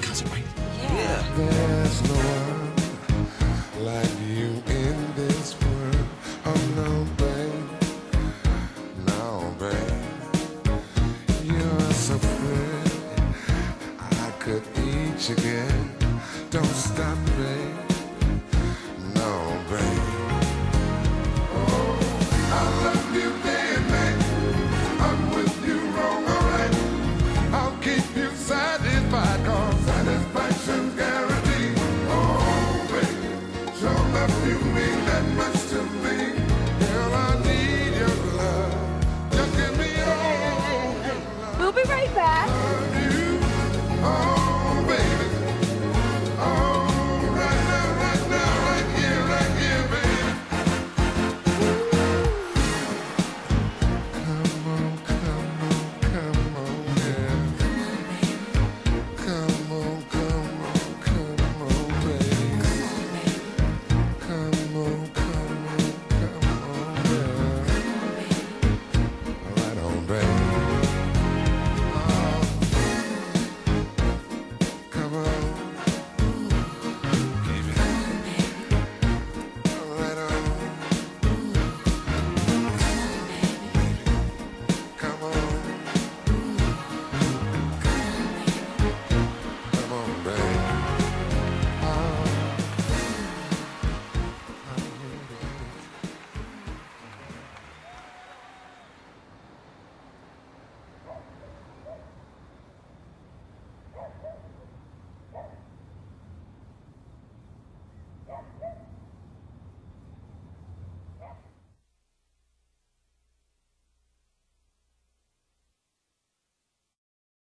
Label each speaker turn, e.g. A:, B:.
A: cousin, right?
B: Yeah.
C: There's no one like you in this world. Oh no, babe, no, babe. You're so pretty, I could eat you again. Don't stop, babe, no, babe. Oh, I love you day and night. I'm with you wrong, alright. I'll keep you satisfied, 'cause satisfaction's guaranteed. Oh, baby, sure enough you mean that much to me. Girl, I need your love. Just give me all your love.
D: We'll be right back.